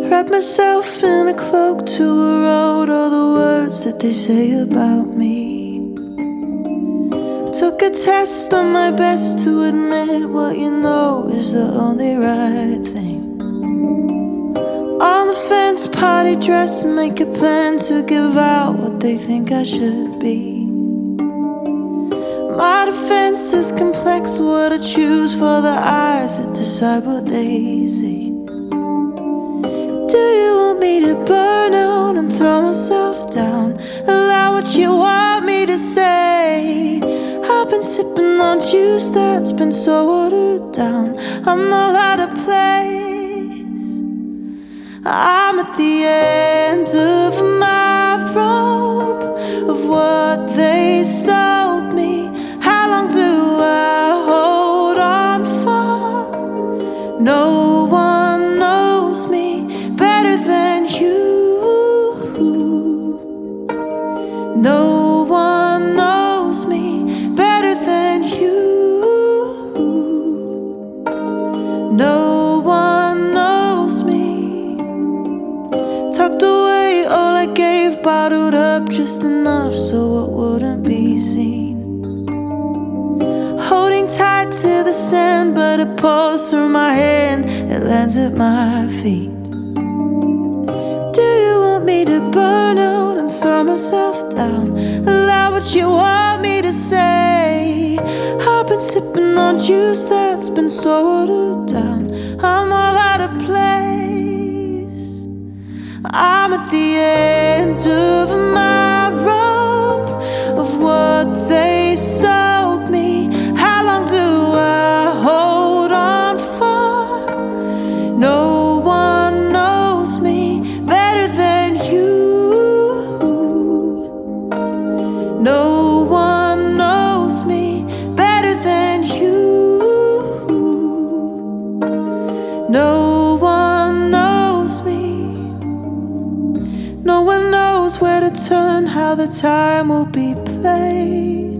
Wrap myself in a cloak to erode all the words that they say about me. Took a test on my best to admit what you know is the only right thing. On the fence, party dress, make a plan to give out what they think I should be. My defense is complex, what I choose for the eyes that decide what they see. Do you want me to burn out and throw myself down? Allow what you want me to say. I've been sipping on juice that's been so watered down. I'm all out of place. I'm at the end of my rope of what they sold me. How long do I hold on for? No one knows me better than you. No one knows me better than you. No one knows me. Tucked away all I gave, bottled up just enough so it wouldn't be seen. Holding tight to the sand, but it pours through my hand, it lands at my feet. Do you want me to burn out and throw myself down? Allow what you want me to say. I've been sipping on juice that's been so watered down. I'm all out of place. I'm at the end of my rope of what they sold me. How long do I hold on for? No one knows me better than you. No one knows me better than you. No one knows me. No one knows where to turn, how the time will be played.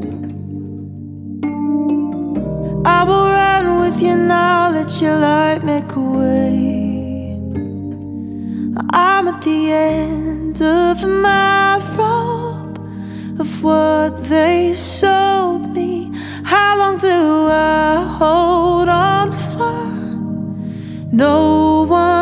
I will run with you now, let your light make a way. I'm at the end of my rope of what they sold me. How long do I hold on for? No one